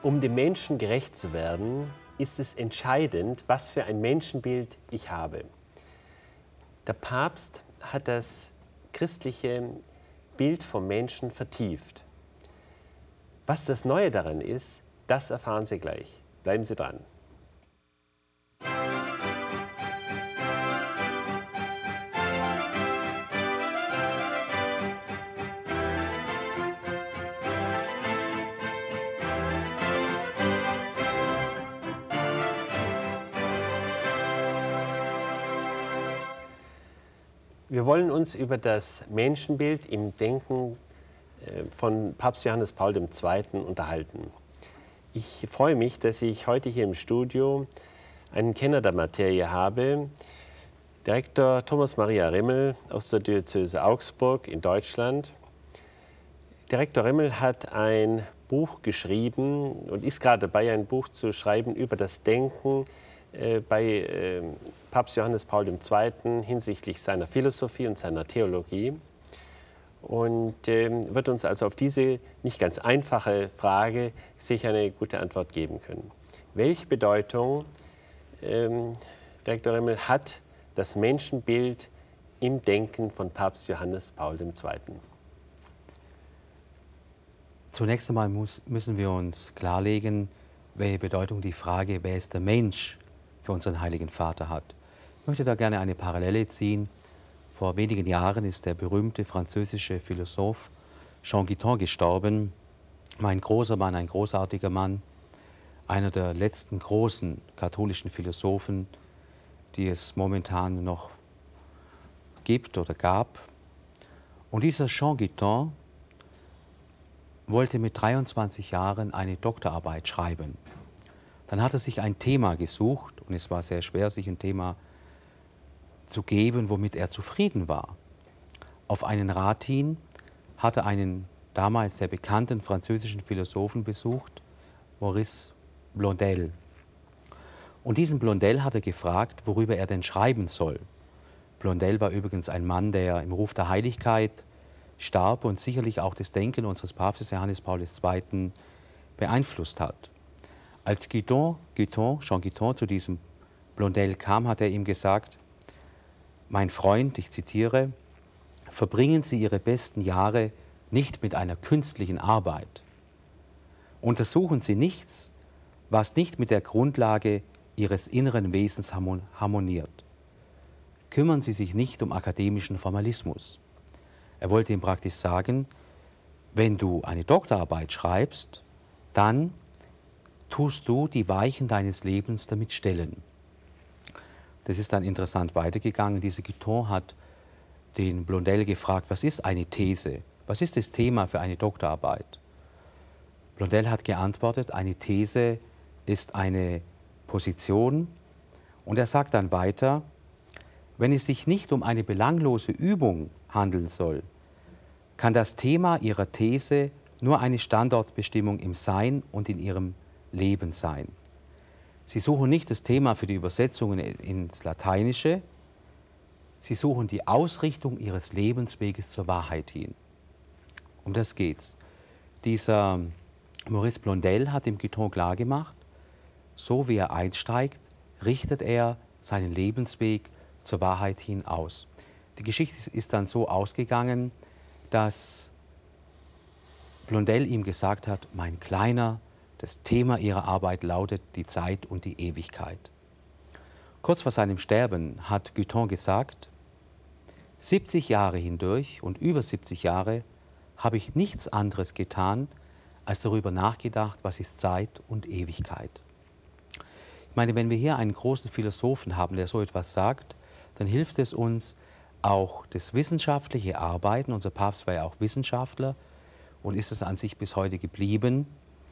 Um dem Menschen gerecht zu werden, ist es entscheidend, was für ein Menschenbild ich habe. Der Papst hat das christliche Bild vom Menschen vertieft. Was das Neue daran ist, das erfahren Sie gleich. Bleiben Sie dran. Wir wollen uns über das Menschenbild im Denken von Papst Johannes Paul II. Unterhalten. Ich freue mich, dass ich heute hier im Studio einen Kenner der Materie habe, Direktor Thomas Maria Rimmel aus der Diözese Augsburg in Deutschland. Direktor Rimmel hat ein Buch geschrieben und ist gerade dabei, ein Buch zu schreiben über das Denken bei Papst Johannes Paul II. Hinsichtlich seiner Philosophie und seiner Theologie und wird uns also auf diese nicht ganz einfache Frage sicher eine gute Antwort geben können. Welche Bedeutung, Direktor Rimmel, hat das Menschenbild im Denken von Papst Johannes Paul II.? Zunächst einmal müssen wir uns klarlegen, welche Bedeutung die Frage, wer ist der Mensch, für unseren Heiligen Vater hat. Ich möchte da gerne eine Parallele ziehen. Vor wenigen Jahren ist der berühmte französische Philosoph Jean Guitton gestorben. Ein großer Mann, ein großartiger Mann, einer der letzten großen katholischen Philosophen, die es momentan noch gibt oder gab. Und dieser Jean Guitton wollte mit 23 Jahren eine Doktorarbeit schreiben. Dann hat er sich ein Thema gesucht und es war sehr schwer, sich ein Thema zu geben, womit er zufrieden war. Auf einen Rat hin hat er einen damals sehr bekannten französischen Philosophen besucht, Maurice Blondel. Und diesen Blondel hat er gefragt, worüber er denn schreiben soll. Blondel war übrigens ein Mann, der im Ruf der Heiligkeit starb und sicherlich auch das Denken unseres Papstes Johannes Paul II. Beeinflusst hat. Als Jean Guitton zu diesem Blondel kam, hat er ihm gesagt: Mein Freund, ich zitiere, verbringen Sie Ihre besten Jahre nicht mit einer künstlichen Arbeit. Untersuchen Sie nichts, was nicht mit der Grundlage Ihres inneren Wesens harmoniert. Kümmern Sie sich nicht um akademischen Formalismus. Er wollte ihm praktisch sagen, wenn du eine Doktorarbeit schreibst, dann tust du die Weichen deines Lebens damit stellen. Das ist dann interessant weitergegangen. Dieser Guitton hat den Blondel gefragt, was ist eine These? Was ist das Thema für eine Doktorarbeit? Blondel hat geantwortet, eine These ist eine Position. Und er sagt dann weiter, wenn es sich nicht um eine belanglose Übung handeln soll, kann das Thema Ihrer These nur eine Standortbestimmung im Sein und in Ihrem Leben sein. Sie suchen nicht das Thema für die Übersetzungen ins Lateinische, Sie suchen die Ausrichtung Ihres Lebensweges zur Wahrheit hin. Um das geht's. Dieser Maurice Blondel hat dem Guitton klargemacht, so wie er einsteigt, richtet er seinen Lebensweg zur Wahrheit hin aus. Die Geschichte ist dann so ausgegangen, dass Blondel ihm gesagt hat, mein Kleiner, das Thema Ihrer Arbeit lautet die Zeit und die Ewigkeit. Kurz vor seinem Sterben hat Guitton gesagt, 70 Jahre hindurch und über 70 Jahre habe ich nichts anderes getan, als darüber nachgedacht, was ist Zeit und Ewigkeit. Ich meine, wenn wir hier einen großen Philosophen haben, der so etwas sagt, dann hilft es uns auch das wissenschaftliche Arbeiten. Unser Papst war ja auch Wissenschaftler und ist es an sich bis heute geblieben,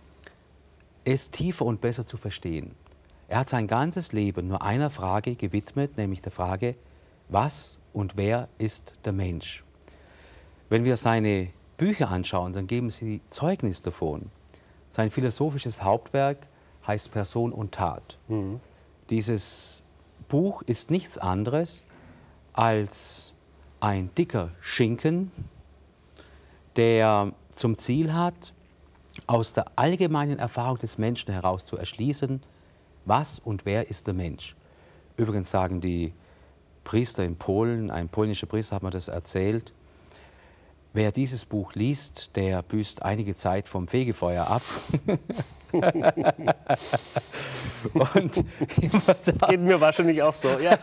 es tiefer und besser zu verstehen. Er hat sein ganzes Leben nur einer Frage gewidmet, nämlich der Frage, was und wer ist der Mensch? Wenn wir seine Bücher anschauen, dann geben sie Zeugnis davon. Sein philosophisches Hauptwerk heißt Person und Tat. Dieses Buch ist nichts anderes als ein dicker Schinken, der zum Ziel hat, aus der allgemeinen Erfahrung des Menschen heraus zu erschließen, was und wer ist der Mensch. Übrigens sagen die Priester in Polen, ein polnischer Priester hat mir das erzählt, wer dieses Buch liest, der büßt einige Zeit vom Fegefeuer ab. Und geht mir wahrscheinlich auch so, ja.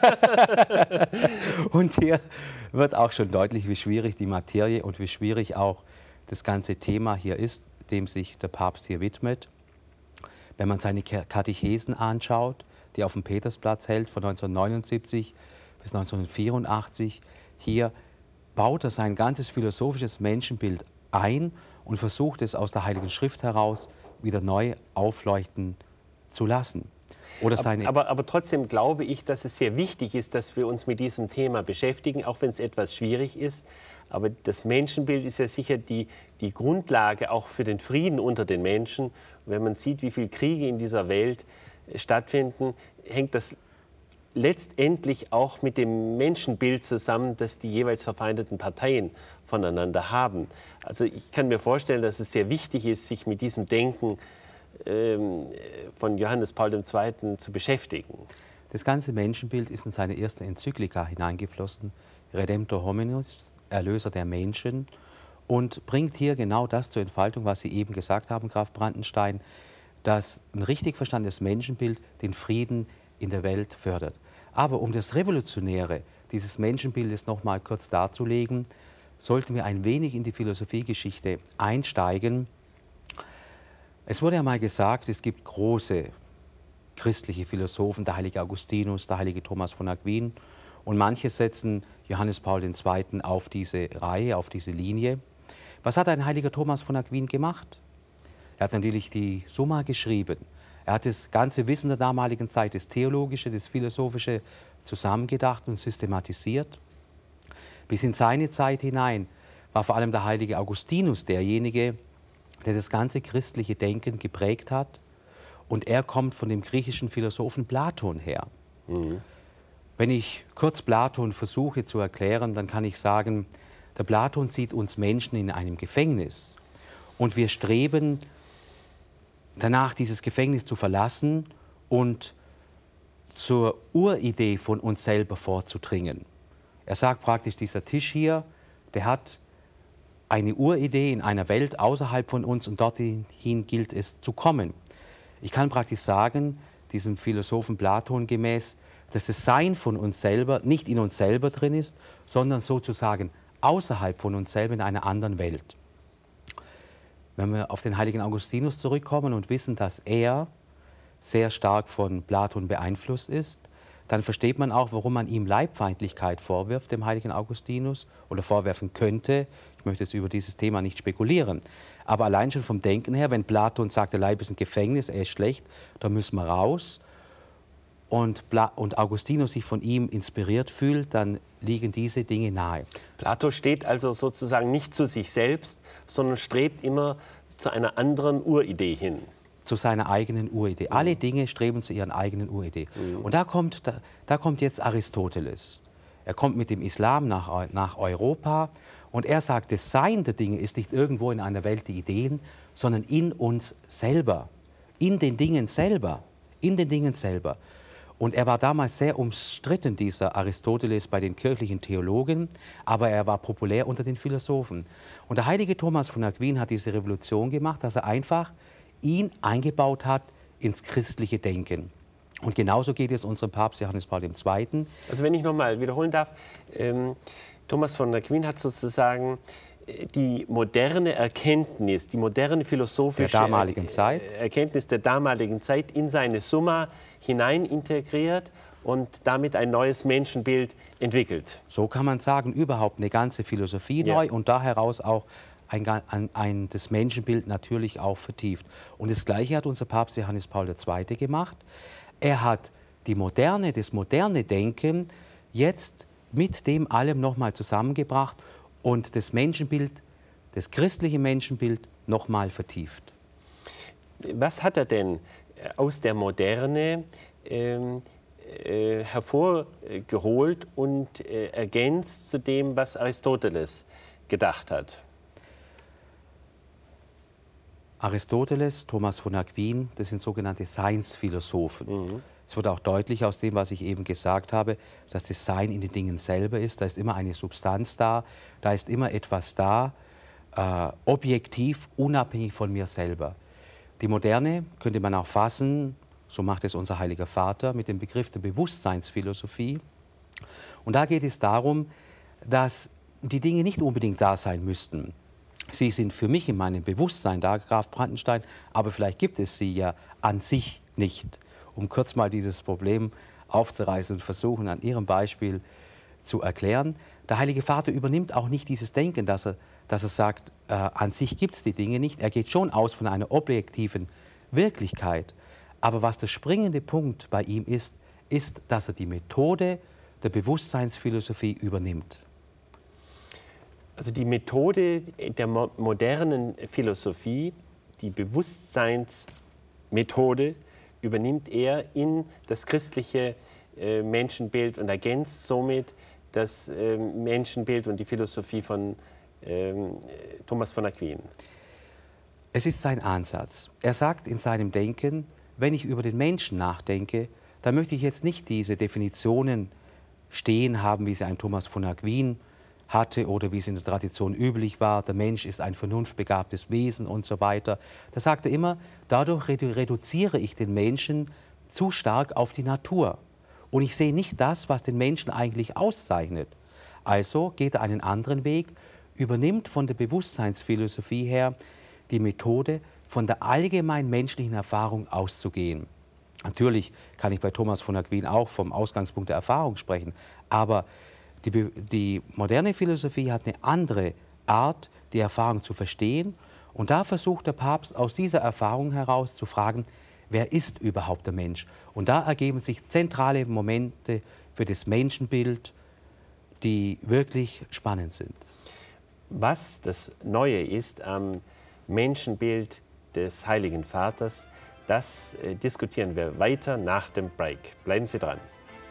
Und hier wird auch schon deutlich, wie schwierig die Materie und wie schwierig auch das ganze Thema hier ist, dem sich der Papst hier widmet. Wenn man seine Katechesen anschaut, die er auf dem Petersplatz hält von 1979 bis 1984, hier baut er sein ganzes philosophisches Menschenbild ein und versucht es aus der Heiligen Schrift heraus wieder neu aufleuchten zu lassen. Oder aber trotzdem glaube ich, dass es sehr wichtig ist, dass wir uns mit diesem Thema beschäftigen, auch wenn es etwas schwierig ist. Aber das Menschenbild ist ja sicher die Grundlage auch für den Frieden unter den Menschen. Und wenn man sieht, wie viele Kriege in dieser Welt stattfinden, hängt das letztendlich auch mit dem Menschenbild zusammen, das die jeweils verfeindeten Parteien voneinander haben. Also ich kann mir vorstellen, dass es sehr wichtig ist, sich mit diesem Denken von Johannes Paul II. Zu beschäftigen. Das ganze Menschenbild ist in seine erste Enzyklika hineingeflossen, Redemptor hominis, Erlöser der Menschen, und bringt hier genau das zur Entfaltung, was Sie eben gesagt haben, Graf Brandenstein, dass ein richtig verstandenes Menschenbild den Frieden in der Welt fördert. Aber um das Revolutionäre dieses Menschenbildes noch mal kurz darzulegen, sollten wir ein wenig in die Philosophiegeschichte einsteigen. Es wurde ja mal gesagt, es gibt große christliche Philosophen, der heilige Augustinus, der heilige Thomas von Aquin, und manche setzen Johannes Paul II. Auf diese Reihe, auf diese Linie. Was hat ein heiliger Thomas von Aquin gemacht? Er hat natürlich die Summa geschrieben. Er hat das ganze Wissen der damaligen Zeit, das Theologische, das Philosophische, zusammengedacht und systematisiert. Bis in seine Zeit hinein war vor allem der heilige Augustinus derjenige, der das ganze christliche Denken geprägt hat. Und er kommt von dem griechischen Philosophen Platon her. Mhm. Wenn ich kurz Platon versuche zu erklären, dann kann ich sagen, der Platon sieht uns Menschen in einem Gefängnis. Und wir streben danach, dieses Gefängnis zu verlassen und zur Uridee von uns selber vorzudringen. Er sagt praktisch, dieser Tisch hier, der hat eine Uridee in einer Welt außerhalb von uns und dorthin gilt es zu kommen. Ich kann praktisch sagen, diesem Philosophen Platon gemäß, dass das Sein von uns selber nicht in uns selber drin ist, sondern sozusagen außerhalb von uns selber in einer anderen Welt. Wenn wir auf den heiligen Augustinus zurückkommen und wissen, dass er sehr stark von Platon beeinflusst ist, dann versteht man auch, warum man ihm Leibfeindlichkeit vorwirft, dem heiligen Augustinus, oder vorwerfen könnte. Ich möchte jetzt über dieses Thema nicht spekulieren. Aber allein schon vom Denken her, wenn Platon sagt, der Leib ist ein Gefängnis, er ist schlecht, da müssen wir raus, und Augustinus sich von ihm inspiriert fühlt, dann liegen diese Dinge nahe. Plato steht also sozusagen nicht zu sich selbst, sondern strebt immer zu einer anderen Uridee hin. Zu seiner eigenen Uridee. Mhm. Alle Dinge streben zu ihren eigenen Uridee. Mhm. Und da kommt jetzt Aristoteles. Er kommt mit dem Islam nach Europa und er sagt, das Sein der Dinge ist nicht irgendwo in einer Welt der Ideen, sondern in uns selber, in den Dingen selber, in den Dingen selber. Und er war damals sehr umstritten, dieser Aristoteles, bei den kirchlichen Theologen, aber er war populär unter den Philosophen. Und der heilige Thomas von Aquin hat diese Revolution gemacht, dass er einfach ihn eingebaut hat ins christliche Denken. Und genauso geht es unserem Papst Johannes Paul II. Also wenn ich noch mal wiederholen darf, Thomas von Aquin hat sozusagen die moderne Erkenntnis, die moderne philosophische Erkenntnis der damaligen Zeit in seine Summa hinein integriert und damit ein neues Menschenbild entwickelt. So kann man sagen, überhaupt eine ganze Philosophie neu und da heraus auch das Menschenbild natürlich auch vertieft. Und das Gleiche hat unser Papst Johannes Paul II. Gemacht. Er hat das moderne Denken jetzt mit dem allem nochmal zusammengebracht und das Menschenbild, das christliche Menschenbild nochmal vertieft. Was hat er denn aus der Moderne hervorgeholt und ergänzt zu dem, was Aristoteles gedacht hat? Aristoteles, Thomas von Aquin, das sind sogenannte Seinsphilosophen. Es wird auch deutlich aus dem, was ich eben gesagt habe, dass das Sein in den Dingen selber ist. Da ist immer eine Substanz da, da ist immer etwas da, objektiv, unabhängig von mir selber. Die Moderne könnte man auch fassen, so macht es unser Heiliger Vater, mit dem Begriff der Bewusstseinsphilosophie. Und da geht es darum, dass die Dinge nicht unbedingt da sein müssten. Sie sind für mich in meinem Bewusstsein da, Graf Brandenstein, aber vielleicht gibt es sie ja an sich nicht. Um kurz mal dieses Problem aufzureißen und versuchen, an Ihrem Beispiel zu erklären. Der Heilige Vater übernimmt auch nicht dieses Denken, dass er sagt, an sich gibt es die Dinge nicht. Er geht schon aus von einer objektiven Wirklichkeit. Aber was der springende Punkt bei ihm ist, dass er die Methode der Bewusstseinsphilosophie übernimmt. Also die Methode der modernen Philosophie, die Bewusstseinsmethode, übernimmt er in das christliche Menschenbild und ergänzt somit das Menschenbild und die Philosophie von Thomas von Aquin. Es ist sein Ansatz. Er sagt in seinem Denken, wenn ich über den Menschen nachdenke, dann möchte ich jetzt nicht diese Definitionen stehen haben, wie sie ein Thomas von Aquin hatte oder wie es in der Tradition üblich war, der Mensch ist ein vernunftbegabtes Wesen und so weiter. Da sagt er immer, dadurch reduziere ich den Menschen zu stark auf die Natur. Und ich sehe nicht das, was den Menschen eigentlich auszeichnet. Also geht er einen anderen Weg, übernimmt von der Bewusstseinsphilosophie her die Methode, von der allgemein menschlichen Erfahrung auszugehen. Natürlich kann ich bei Thomas von Aquin auch vom Ausgangspunkt der Erfahrung sprechen, aber die moderne Philosophie hat eine andere Art, die Erfahrung zu verstehen. Und da versucht der Papst aus dieser Erfahrung heraus zu fragen, wer ist überhaupt der Mensch? Und da ergeben sich zentrale Momente für das Menschenbild, die wirklich spannend sind. Was das Neue ist am Menschenbild des Heiligen Vaters, das diskutieren wir weiter nach dem Break. Bleiben Sie dran.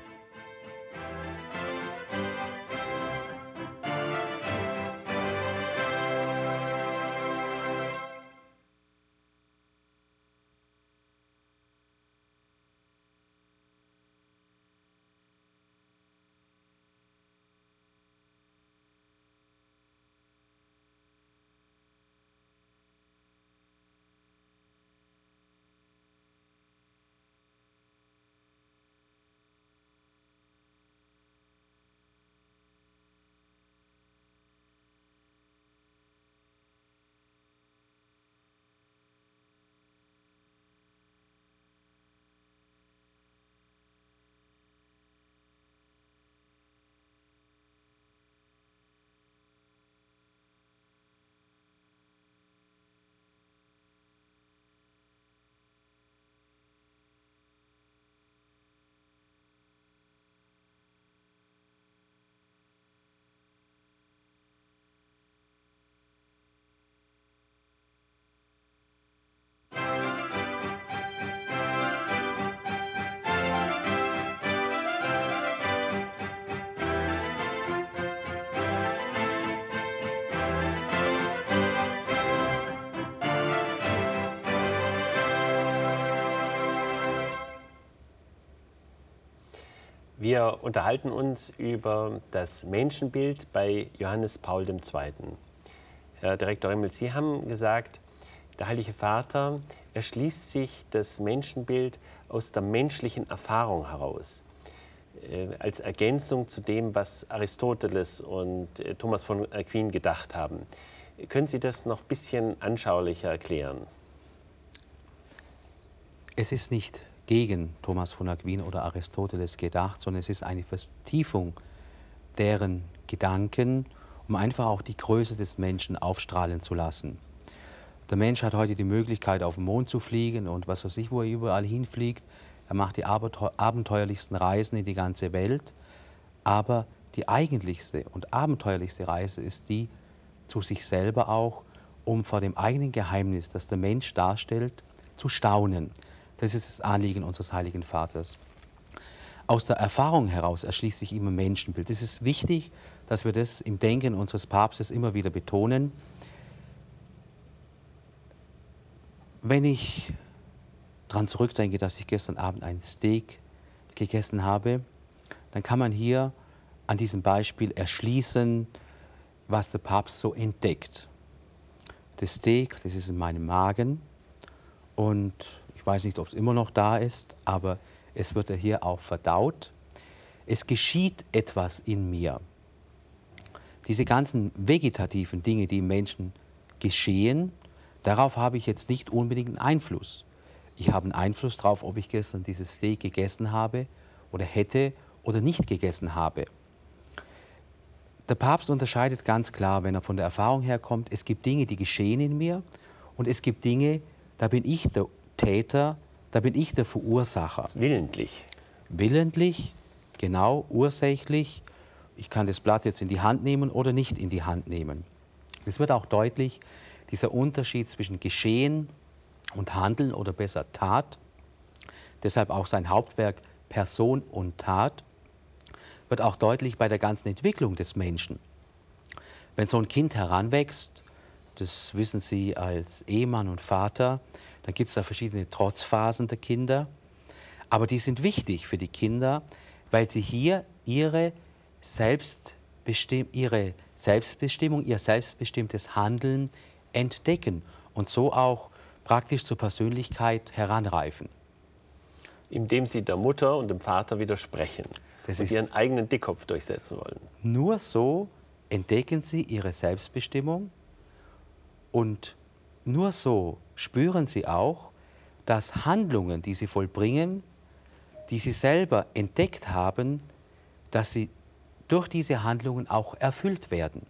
Wir unterhalten uns über das Menschenbild bei Johannes Paul II. Herr Direktor Rimmel, Sie haben gesagt, der Heilige Vater erschließt sich das Menschenbild aus der menschlichen Erfahrung heraus, als Ergänzung zu dem, was Aristoteles und Thomas von Aquin gedacht haben. Können Sie das noch ein bisschen anschaulicher erklären? Es ist nicht gegen Thomas von Aquin oder Aristoteles gedacht, sondern es ist eine Vertiefung deren Gedanken, um einfach auch die Größe des Menschen aufstrahlen zu lassen. Der Mensch hat heute die Möglichkeit, auf den Mond zu fliegen und was weiß ich, wo er überall hinfliegt. Er macht die abenteuerlichsten Reisen in die ganze Welt. Aber die eigentlichste und abenteuerlichste Reise ist die zu sich selber auch, um vor dem eigenen Geheimnis, das der Mensch darstellt, zu staunen. Das ist das Anliegen unseres Heiligen Vaters. Aus der Erfahrung heraus erschließt sich immer Menschenbild. Es ist wichtig, dass wir das im Denken unseres Papstes immer wieder betonen. Wenn ich daran zurückdenke, dass ich gestern Abend ein Steak gegessen habe, dann kann man hier an diesem Beispiel erschließen, was der Papst so entdeckt. Das Steak, das ist in meinem Magen und ich weiß nicht, ob es immer noch da ist, aber es wird ja hier auch verdaut. Es geschieht etwas in mir. Diese ganzen vegetativen Dinge, die im Menschen geschehen, darauf habe ich jetzt nicht unbedingt einen Einfluss. Ich habe einen Einfluss darauf, ob ich gestern dieses Steak gegessen habe oder hätte oder nicht gegessen habe. Der Papst unterscheidet ganz klar, wenn er von der Erfahrung herkommt, es gibt Dinge, die geschehen in mir und es gibt Dinge, da bin ich der Täter, da bin ich der Verursacher. Willentlich. Willentlich, genau, ursächlich. Ich kann das Blatt jetzt in die Hand nehmen oder nicht in die Hand nehmen. Es wird auch deutlich, dieser Unterschied zwischen Geschehen und Handeln oder besser Tat, deshalb auch sein Hauptwerk Person und Tat, wird auch deutlich bei der ganzen Entwicklung des Menschen. Wenn so ein Kind heranwächst, das wissen Sie als Ehemann und Vater, dann gibt es da verschiedene Trotzphasen der Kinder, aber die sind wichtig für die Kinder, weil sie hier ihre Selbstbestimmung, ihr selbstbestimmtes Handeln entdecken und so auch praktisch zur Persönlichkeit heranreifen. Indem sie der Mutter und dem Vater widersprechen und ihren eigenen Dickkopf durchsetzen wollen. Nur so entdecken sie ihre Selbstbestimmung und nur so spüren sie auch, dass Handlungen, die sie vollbringen, die sie selber entdeckt haben, dass sie durch diese Handlungen auch erfüllt werden.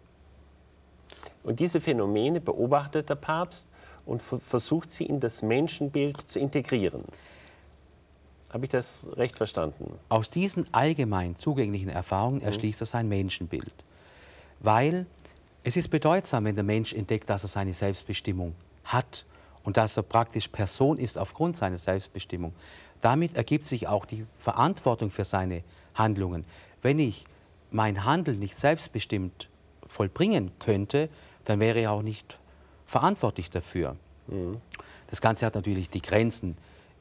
Und diese Phänomene beobachtet der Papst und versucht sie in das Menschenbild zu integrieren. Habe ich das recht verstanden? Aus diesen allgemein zugänglichen Erfahrungen erschließt er sein Menschenbild. Weil es ist bedeutsam, wenn der Mensch entdeckt, dass er seine Selbstbestimmung hat und dass er praktisch Person ist aufgrund seiner Selbstbestimmung. Damit ergibt sich auch die Verantwortung für seine Handlungen. Wenn ich mein Handeln nicht selbstbestimmt vollbringen könnte, dann wäre ich auch nicht verantwortlich dafür. Das Ganze hat natürlich die Grenzen.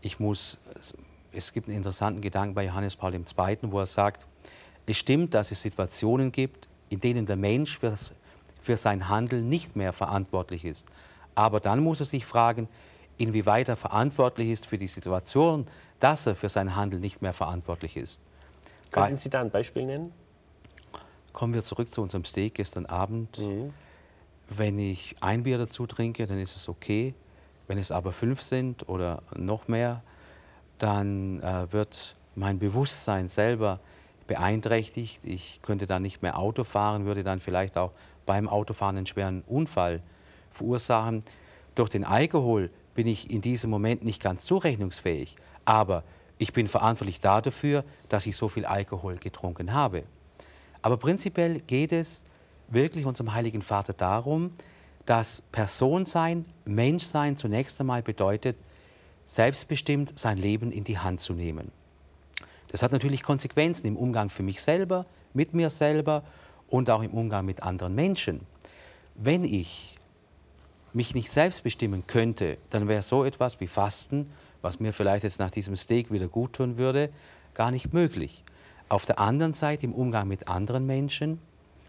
Es gibt einen interessanten Gedanken bei Johannes Paul II., wo er sagt, es stimmt, dass es Situationen gibt, in denen der Mensch für sein Handeln nicht mehr verantwortlich ist. Aber dann muss er sich fragen, inwieweit er verantwortlich ist für die Situation, dass er für sein Handeln nicht mehr verantwortlich ist. Könnten Sie da ein Beispiel nennen? Kommen wir zurück zu unserem Steak gestern Abend. Wenn ich ein Bier dazu trinke, dann ist es okay. Wenn es aber 5 sind oder noch mehr, dann wird mein Bewusstsein selber beeinträchtigt. Ich könnte dann nicht mehr Auto fahren, würde dann vielleicht auch beim Autofahren einen schweren Unfall verursachen. Durch den Alkohol bin ich in diesem Moment nicht ganz zurechnungsfähig, aber ich bin verantwortlich dafür, dass ich so viel Alkohol getrunken habe. Aber prinzipiell geht es wirklich unserem Heiligen Vater darum, dass Personsein, Menschsein zunächst einmal bedeutet, selbstbestimmt sein Leben in die Hand zu nehmen. Das hat natürlich Konsequenzen im Umgang für mich selber, mit mir selber und auch im Umgang mit anderen Menschen. Wenn ich mich nicht selbst bestimmen könnte, dann wäre so etwas wie Fasten, was mir vielleicht jetzt nach diesem Steak wieder gut tun würde, gar nicht möglich. Auf der anderen Seite, im Umgang mit anderen Menschen,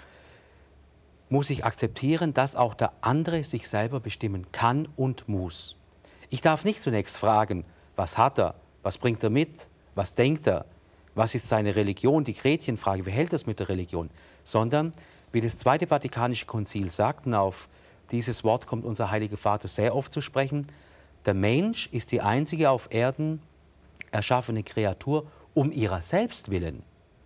muss ich akzeptieren, dass auch der andere sich selber bestimmen kann und muss. Ich darf nicht zunächst fragen, was hat er, was bringt er mit, was denkt er, was ist seine Religion, die Gretchenfrage, wie hält er es mit der Religion, sondern, wie das Zweite Vatikanische Konzil sagt, und auf dieses Wort kommt unser Heiliger Vater sehr oft zu sprechen, der Mensch ist die einzige auf Erden erschaffene Kreatur um ihrer selbst willen.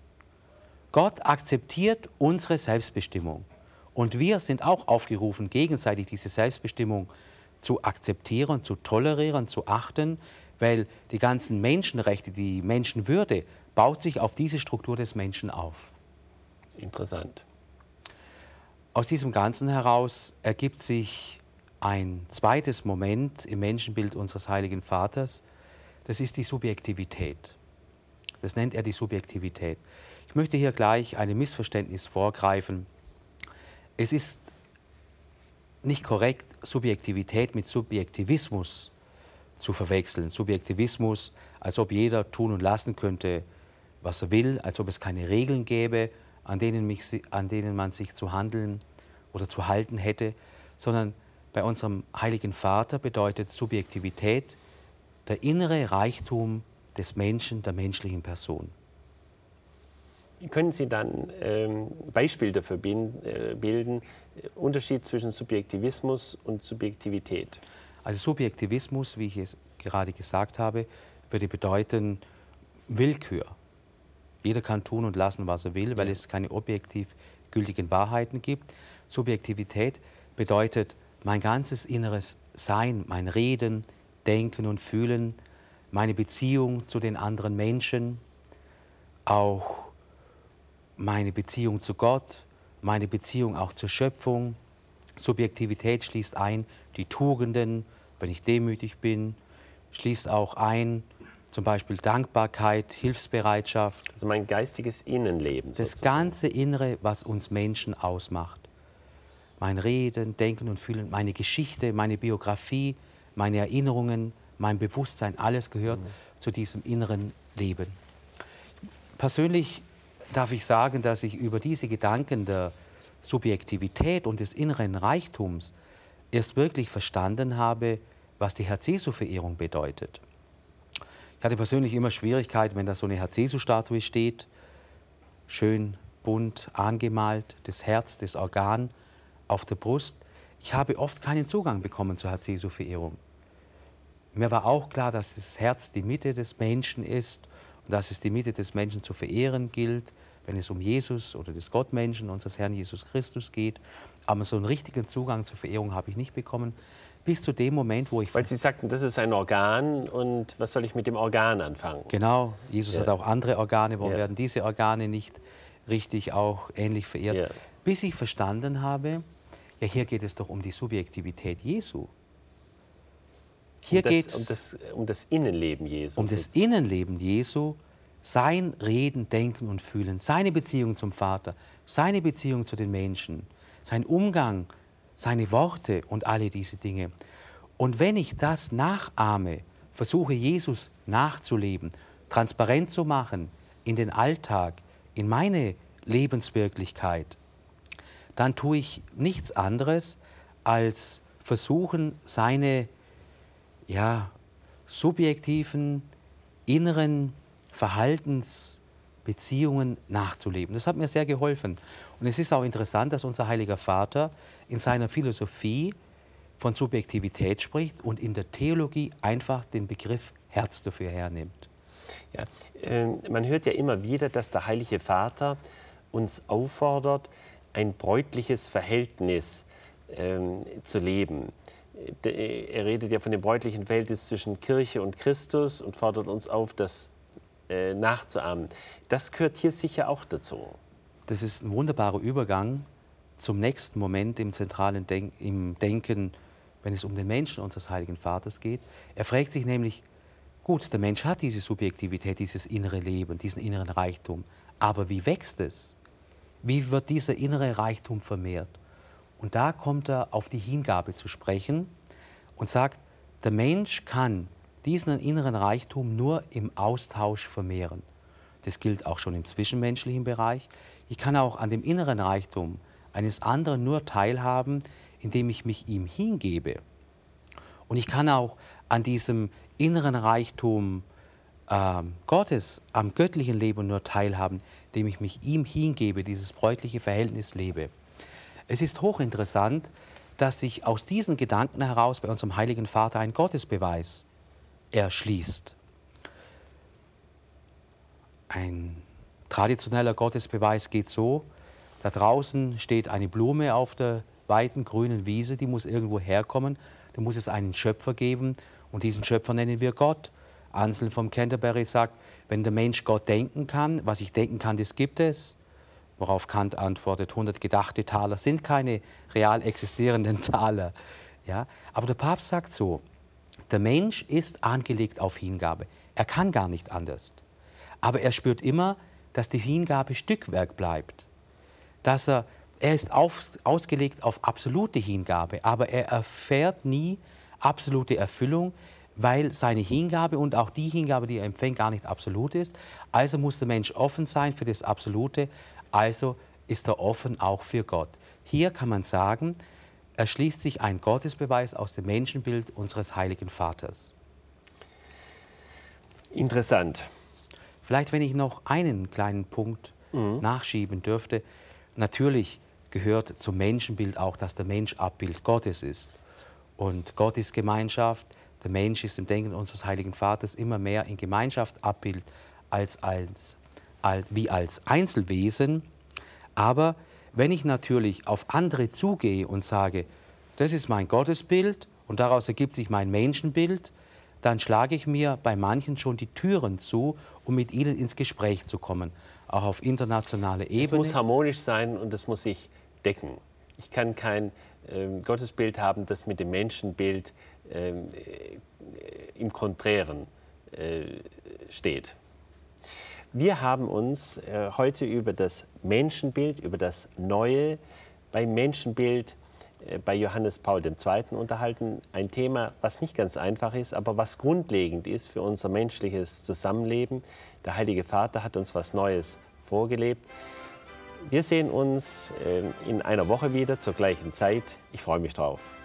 Gott akzeptiert unsere Selbstbestimmung und wir sind auch aufgerufen, gegenseitig diese Selbstbestimmung zu akzeptieren, zu tolerieren, zu achten, weil die ganzen Menschenrechte, die Menschenwürde baut sich auf diese Struktur des Menschen auf. Interessant. Aus diesem Ganzen heraus ergibt sich ein zweites Moment im Menschenbild unseres Heiligen Vaters, das ist die Subjektivität. Das nennt er die Subjektivität. Ich möchte hier gleich einem Missverständnis vorgreifen. Es ist nicht korrekt, Subjektivität mit Subjektivismus zu verwechseln. Subjektivismus, als ob jeder tun und lassen könnte, was er will, als ob es keine Regeln gäbe, an denen man sich zu handeln oder zu halten hätte, sondern bei unserem Heiligen Vater bedeutet Subjektivität der innere Reichtum des Menschen, der menschlichen Person. Können Sie dann Beispiele dafür bilden, Unterschied zwischen Subjektivismus und Subjektivität? Also Subjektivismus, wie ich es gerade gesagt habe, würde bedeuten Willkür. Jeder kann tun und lassen, was er will, weil es keine objektiv gültigen Wahrheiten gibt. Subjektivität bedeutet mein ganzes inneres Sein, mein Reden, Denken und Fühlen, meine Beziehung zu den anderen Menschen, auch meine Beziehung zu Gott, meine Beziehung auch zur Schöpfung. Subjektivität schließt ein die Tugenden, wenn ich demütig bin, schließt auch ein zum Beispiel Dankbarkeit, Hilfsbereitschaft. Also mein geistiges Innenleben. Das sozusagen. ganze Innere, was uns Menschen ausmacht. Mein Reden, Denken und Fühlen, meine Geschichte, meine Biografie, meine Erinnerungen, mein Bewusstsein, alles gehört zu diesem inneren Leben. Persönlich darf ich sagen, dass ich über diese Gedanken der Subjektivität und des inneren Reichtums erst wirklich verstanden habe, was die Herz-Jesu-Verehrung bedeutet. Ich hatte persönlich immer Schwierigkeiten, wenn da so eine Herz-Jesu-Statue steht, schön bunt angemalt, das Herz, das Organ auf der Brust. Ich habe oft keinen Zugang bekommen zur Herz-Jesu-Verehrung. Mir war auch klar, dass das Herz die Mitte des Menschen ist und dass es die Mitte des Menschen zu verehren gilt, wenn es um Jesus oder des Gottmenschen, unseres Herrn Jesus Christus geht. Aber so einen richtigen Zugang zur Verehrung habe ich nicht bekommen, bis zu dem Moment, wo ich... Weil Sie sagten, das ist ein Organ und was soll ich mit dem Organ anfangen? Genau, Jesus hat auch andere Organe, warum Ja. werden diese Organe nicht richtig auch ähnlich verehrt? Ja. Bis ich verstanden habe, ja, hier geht es doch um die Subjektivität Jesu. Hier geht es um das Innenleben Jesu. um das Innenleben Jesu, sein Reden, Denken und Fühlen, seine Beziehung zum Vater, seine Beziehung zu den Menschen, sein Umgang, seine Worte und alle diese Dinge. Und wenn ich das nachahme, versuche Jesus nachzuleben, transparent zu machen in den Alltag, in meine Lebenswirklichkeit, dann tue ich nichts anderes als versuchen, seine subjektiven, inneren Verhaltensbeziehungen nachzuleben. Das hat mir sehr geholfen. Und es ist auch interessant, dass unser Heiliger Vater in seiner Philosophie von Subjektivität spricht und in der Theologie einfach den Begriff Herz dafür hernimmt. Ja, man hört ja immer wieder, dass der Heilige Vater uns auffordert, ein bräutliches Verhältnis zu leben. Er redet ja von dem bräutlichen Verhältnis zwischen Kirche und Christus und fordert uns auf, das nachzuahmen. Das gehört hier sicher auch dazu. Das ist ein wunderbarer Übergang zum nächsten Moment im zentralen im Denken, wenn es um den Menschen unseres Heiligen Vaters geht. Er fragt sich nämlich, gut, der Mensch hat diese Subjektivität, dieses innere Leben, diesen inneren Reichtum, aber wie wächst es? Wie wird dieser innere Reichtum vermehrt? Und da kommt er auf die Hingabe zu sprechen und sagt, der Mensch kann diesen inneren Reichtum nur im Austausch vermehren. Das gilt auch schon im zwischenmenschlichen Bereich. Ich kann auch an dem inneren Reichtum eines anderen nur teilhaben, indem ich mich ihm hingebe. Und ich kann auch an diesem inneren Reichtum Gottes, am göttlichen Leben nur teilhaben, indem ich mich ihm hingebe, dieses bräutliche Verhältnis lebe. Es ist hochinteressant, dass sich aus diesen Gedanken heraus bei unserem Heiligen Vater ein Gottesbeweis erschließt. Ein traditioneller Gottesbeweis geht so: Da draußen steht eine Blume auf der weiten grünen Wiese, die muss irgendwo herkommen, da muss es einen Schöpfer geben und diesen Schöpfer nennen wir Gott. Anselm von Canterbury sagt, wenn der Mensch Gott denken kann, was ich denken kann, das gibt es. Worauf Kant antwortet, 100 gedachte Taler sind keine real existierenden Taler. Ja? Aber der Papst sagt so, der Mensch ist angelegt auf Hingabe. Er kann gar nicht anders. Aber er spürt immer, dass die Hingabe Stückwerk bleibt. Dass er ist ausgelegt auf absolute Hingabe, aber er erfährt nie absolute Erfüllung, weil seine Hingabe und auch die Hingabe, die er empfängt, gar nicht absolut ist. Also muss der Mensch offen sein für das Absolute, also ist er offen auch für Gott. Hier kann man sagen, erschließt sich ein Gottesbeweis aus dem Menschenbild unseres heiligen Vaters. Interessant. Vielleicht, wenn ich noch einen kleinen Punkt nachschieben dürfte. Natürlich gehört zum Menschenbild auch, dass der Mensch Abbild Gottes ist. Und Gott ist Gemeinschaft, der Mensch ist im Denken unseres heiligen Vaters immer mehr in Gemeinschaft Abbild wie als Einzelwesen. Aber wenn ich natürlich auf andere zugehe und sage, das ist mein Gottesbild und daraus ergibt sich mein Menschenbild, dann schlage ich mir bei manchen schon die Türen zu, um mit ihnen ins Gespräch zu kommen, auch auf internationaler Ebene. Es muss harmonisch sein und es muss sich decken. Ich kann kein Gottesbild haben, das mit dem Menschenbild im Konträren steht. Wir haben uns heute über das Menschenbild, über das Neue beim Menschenbild bei Johannes Paul II. Unterhalten. Ein Thema, was nicht ganz einfach ist, aber was grundlegend ist für unser menschliches Zusammenleben. Der Heilige Vater hat uns was Neues vorgelebt. Wir sehen uns in einer Woche wieder zur gleichen Zeit. Ich freue mich drauf.